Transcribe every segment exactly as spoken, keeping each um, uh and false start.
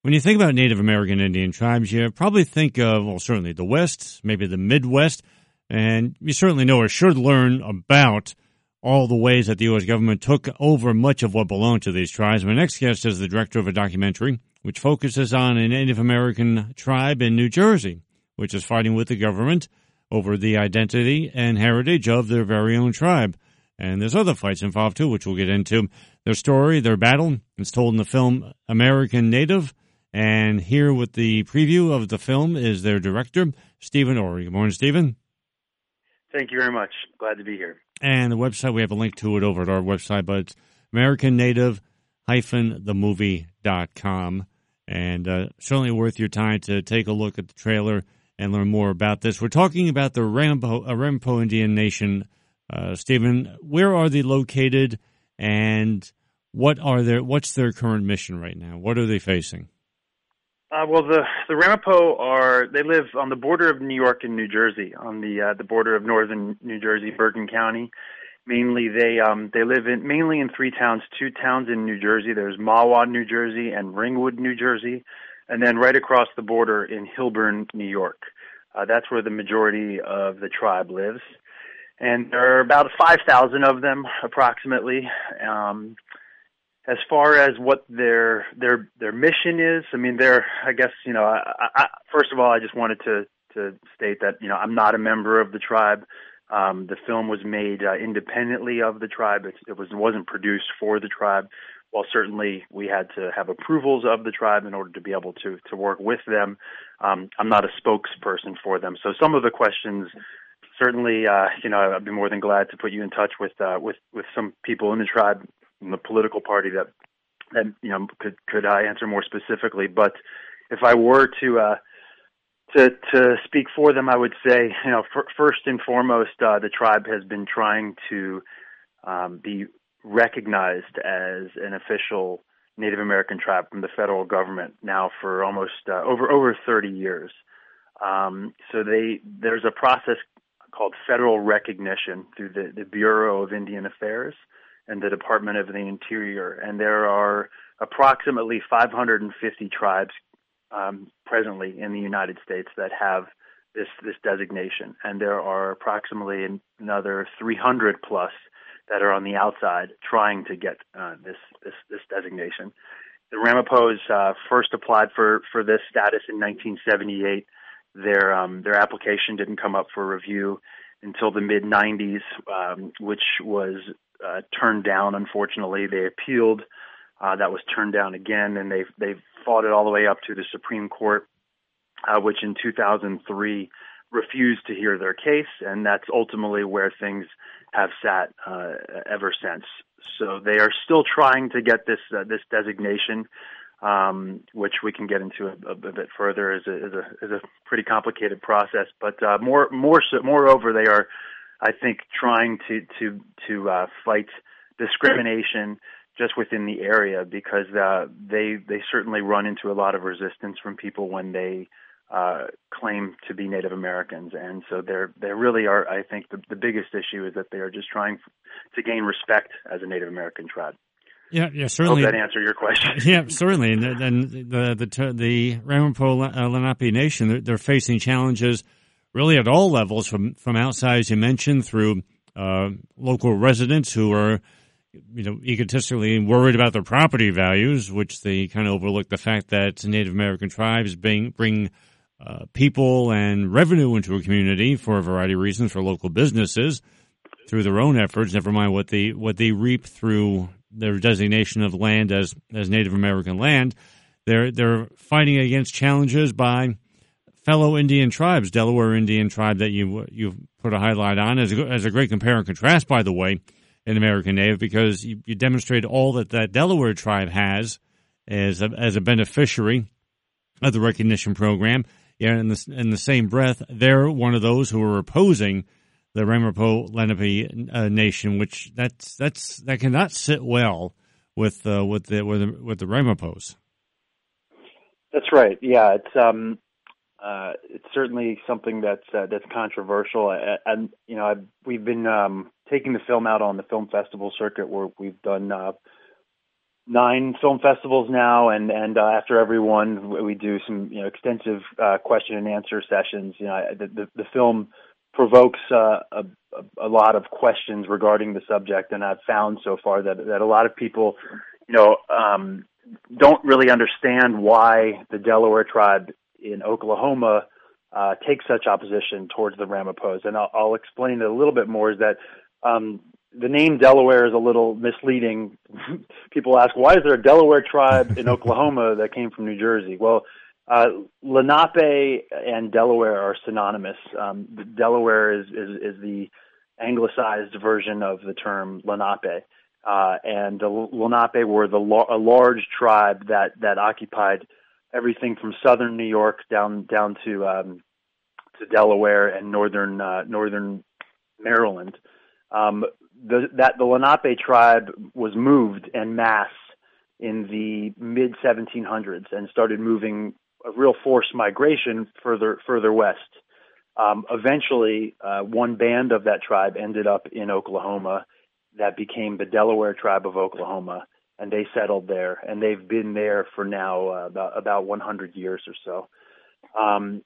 When you think about Native American Indian tribes, you probably think of, well, certainly the West, maybe the Midwest, and you certainly know or should learn about all the ways that the U S government took over much of what belonged to these tribes. My next guest is the director of a documentary which focuses on a Native American tribe in New Jersey, which is fighting with the government over the identity and heritage of their very own tribe. And there's other fights involved, too, which we'll get into. Their story, their battle, is told in the film American Native. And here with the preview of the film is their director, Stephen Orry. Good morning, Stephen. Thank you very much. Glad to be here. And the website, we have a link to it over at our website, but it's American Native the movie dot com. And uh, certainly worth your time to take a look at the trailer and learn more about this. We're talking about the Ramapo, uh, Ramapo Indian Nation. Uh, Stephen, where are they located, and what are their what's their current mission right now? What are they facing? Uh, well, the the Ramapo are they live on the border of New York and New Jersey, on the uh, the border of northern New Jersey, Bergen County. Mainly, they um, they live in mainly in three towns. Two towns in New Jersey. There's Mahwah, New Jersey, and Ringwood, New Jersey, and then right across the border in Hilburn, New York. Uh, that's where the majority of the tribe lives, and there are about five thousand of them, approximately. Um, As far as what their their their mission is, I mean, they're I guess you know. I, I, first of all, I just wanted to to state that you know I'm not a member of the tribe. Um, the film was made uh, independently of the tribe. It, it was wasn't produced for the tribe. While certainly we had to have approvals of the tribe in order to be able to to work with them, um, I'm not a spokesperson for them. So some of the questions. Certainly, uh, you know, I'd be more than glad to put you in touch with uh, with with some people in the tribe, in the political party that that you know could could uh, answer more specifically. But if I were to uh, to to speak for them, I would say, you know, f- first and foremost, uh, the tribe has been trying to um, be recognized as an official Native American tribe from the federal government now for almost uh, over over thirty years. Um, so they there's a process called federal recognition through the, the Bureau of Indian Affairs and the Department of the Interior. And there are approximately five hundred fifty tribes um, presently in the United States that have this, this designation. And there are approximately another three hundred plus that are on the outside trying to get uh, this, this, this designation. The Ramapos uh, first applied for, for this status in nineteen seventy-eight. Their um, their application didn't come up for review until the mid nineties, um, which was uh, turned down. Unfortunately, they appealed. Uh, that was turned down again, and they they fought it all the way up to the Supreme Court, uh, which in two thousand three refused to hear their case, and that's ultimately where things have sat uh, ever since. So they are still trying to get this uh, this designation. Um, which we can get into a, a bit further, is a, is a is a pretty complicated process. But uh, more more so, moreover, they are, I think, trying to to to uh, fight discrimination just within the area because uh, they they certainly run into a lot of resistance from people when they uh, claim to be Native Americans, and so they're they really are. I think the, the biggest issue is that they are just trying to gain respect as a Native American tribe. Yeah, yeah, certainly. I hope that answered your question. Yeah, certainly. And, and the the the Ramapo Lenape Nation, they're, they're facing challenges really at all levels, from from outside, as you mentioned, through uh, local residents who are, you know, egotistically worried about their property values, which they kind of overlook the fact that Native American tribes bring bring uh, people and revenue into a community for a variety of reasons for local businesses through their own efforts. Never mind what they what they reap through their designation of land as, as Native American land. They're they're fighting against challenges by fellow Indian tribes. Delaware Indian tribe that you you've put a highlight on as a, as a great compare and contrast, by the way, in American Native, because you, you demonstrate all that that Delaware tribe has as a, as a beneficiary of the recognition program. Yeah, in the in the same breath, they're one of those who are opposing the Ramapo Lenape uh, Nation, which that's that's that cannot sit well with uh, with the with the with the Ramapos. That's right. Yeah, it's um, uh, it's certainly something that's uh, that's controversial, and you know, I've, we've been um, taking the film out on the film festival circuit, where we've done uh, nine film festivals now, and and uh, after every one, we do some you know extensive uh, question and answer sessions. You know, the the, the film provokes uh, a, a lot of questions regarding the subject, and I've found so far that that a lot of people, you know, um, don't really understand why the Delaware tribe in Oklahoma uh, takes such opposition towards the Ramapos, and I'll, I'll explain it a little bit more. Is that um, the name Delaware is a little misleading. People ask, why is there a Delaware tribe in Oklahoma that came from New Jersey? Well, uh, Lenape and Delaware are synonymous. Um, Delaware is, is, is the anglicized version of the term Lenape. Uh, and the Lenape were the a large tribe that, that occupied everything from southern New York down down to um, to Delaware and northern uh, northern Maryland. Um, the, that the Lenape tribe was moved en masse in the mid seventeen hundreds and started moving a real forced migration further further west. Um, eventually, uh, one band of that tribe ended up in Oklahoma that became the Delaware tribe of Oklahoma, and they settled there, and they've been there for now uh, about about one hundred years or so. Um,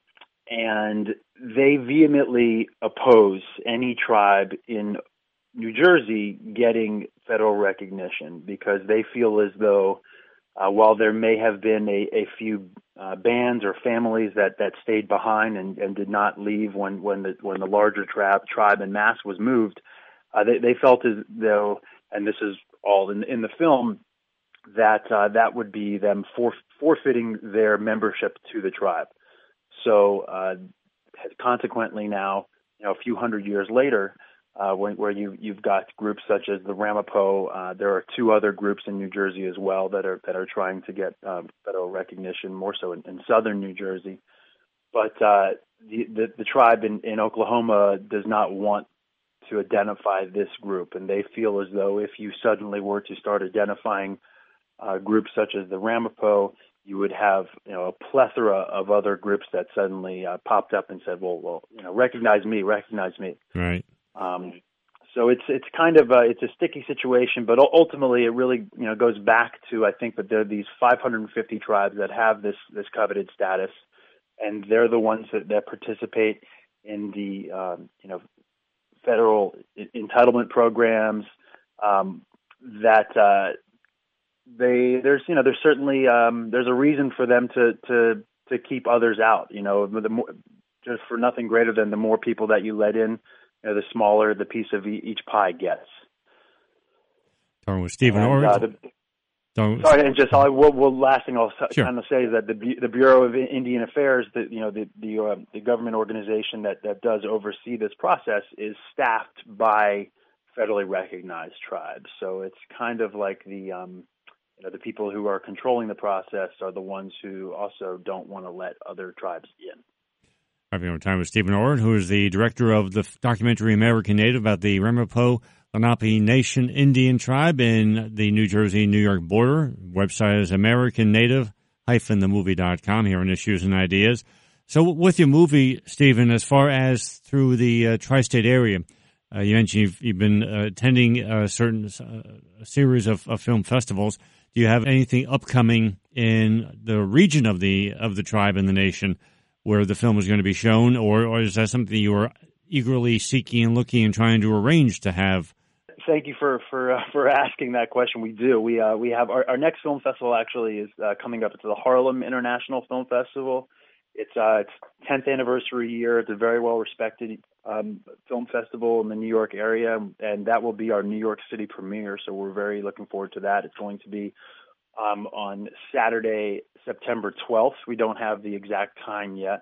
and they vehemently oppose any tribe in New Jersey getting federal recognition because they feel as though uh, while there may have been a, a few uh, bands or families that, that stayed behind and, and did not leave when, when the when the larger tribe tribe en masse was moved, uh, they, they felt as though, and this is all in, in the film, that uh, that would be them for, forfeiting their membership to the tribe. So uh, consequently now, you know, a few hundred years later, uh, when, where you, you've got groups such as the Ramapo, uh, there are two other groups in New Jersey as well that are that are trying to get um, federal recognition, more so in, in southern New Jersey. But uh, the, the the tribe in, in Oklahoma does not want to identify this group, and they feel as though if you suddenly were to start identifying uh, groups such as the Ramapo, you would have, you know, a plethora of other groups that suddenly uh, popped up and said, "Well, well, you know, recognize me, recognize me." Right. Um, so it's it's kind of a, it's a sticky situation, but ultimately it really you know goes back to I think that there are these five hundred fifty tribes that have this this coveted status, and they're the ones that, that participate in the um, you know federal entitlement programs. Um, that uh, they there's you know there's certainly um, there's a reason for them to to to keep others out. You know, the more, just for nothing greater than the more people that you let in, you know, the smaller the piece of each pie gets. Talking with Stephen and, Orr. Uh, the, sorry, and just I'll, well, well, last thing I'll sure. kind of say is that the the Bureau of Indian Affairs, the you know the the uh, the government organization that, that does oversee this process, is staffed by federally recognized tribes. So it's kind of like the um, you know the people who are controlling the process are the ones who also don't want to let other tribes in. Having our time with Stephen Orr, who is the director of the documentary American Native about the Ramapo Lenape Nation Indian tribe in the New Jersey-New York border. Website is american native dash the movie dot com here on Issues and Ideas. So with your movie, Stephen, as far as through the uh, tri-state area, uh, you mentioned you've, you've been uh, attending a certain uh, series of, of film festivals. Do you have anything upcoming in the region of the of the tribe and the nation where the film is going to be shown, or, or is that something you are eagerly seeking and looking and trying to arrange to have? Thank you for for uh, for asking that question. We do. We uh, we have our, our next film festival actually is uh, coming up. It's the Harlem International Film Festival. It's uh, its tenth anniversary year. It's a very well respected um, film festival in the New York area, and that will be our New York City premiere. So we're very looking forward to that. It's going to be um, on Saturday, September twelfth. We don't have the exact time yet,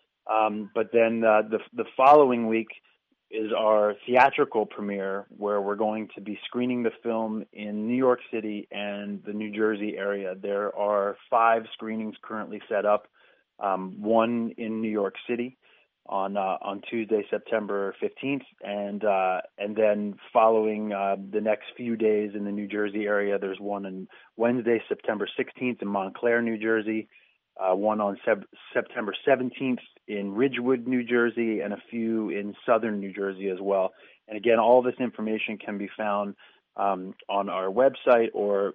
um, but then uh, the the following week is our theatrical premiere, where we're going to be screening the film in New York City and the New Jersey area. There are five screenings currently set up, um, one in New York City on uh, on Tuesday, September fifteenth, and uh, and then following uh, the next few days in the New Jersey area, there's one on Wednesday, September sixteenth in Montclair, New Jersey, uh, one on Sep- September seventeenth in Ridgewood, New Jersey, and a few in southern New Jersey as well. And again, all this information can be found um, on our website or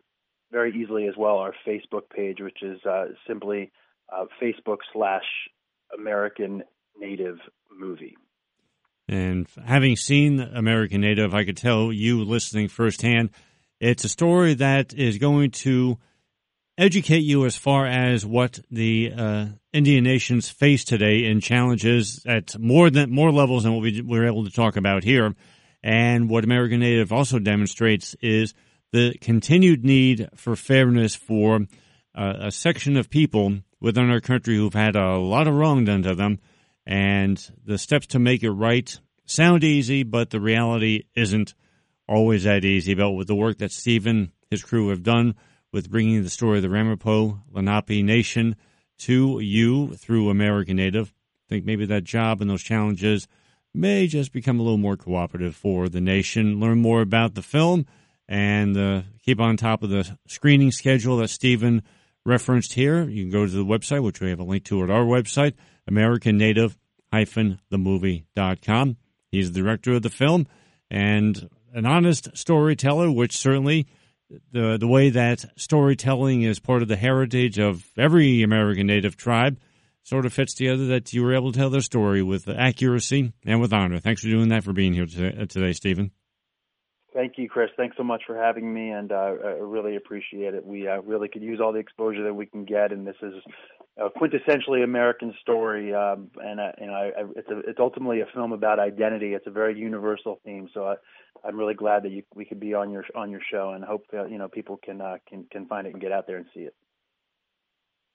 very easily as well our Facebook page, which is uh, simply uh, Facebook slash American Native Movie. And having seen American Native, I could tell you listening firsthand, it's a story that is going to educate you as far as what the uh, Indian nations face today in challenges at more than more levels than what we were able to talk about here. And what American Native also demonstrates is the continued need for fairness for uh, a section of people within our country who've had a lot of wrong done to them. And the steps to make it right sound easy, but the reality isn't always that easy. But with the work that Stephen, his crew have done with bringing the story of the Ramapo Lenape Nation to you through American Native, I think maybe that job and those challenges may just become a little more cooperative for the nation. Learn more about the film and uh, keep on top of the screening schedule that Stephen referenced here. You can go to the website, which we have a link to at our website, American Native dash the movie dot com. He's the director of the film and an honest storyteller, which certainly the the way that storytelling is part of the heritage of every American Native tribe sort of fits together, that you were able to tell their story with accuracy and with honor. Thanks for doing that, for being here today, today Stephen. Thank you, Chris. Thanks so much for having me, and uh, I really appreciate it. We uh, really could use all the exposure that we can get, and this is a quintessentially American story, um, and uh, you know, I, I, it's, a, it's ultimately a film about identity. It's a very universal theme, so I, I'm really glad that you, we could be on your on your show, and hope that you know people can uh, can can find it and get out there and see it.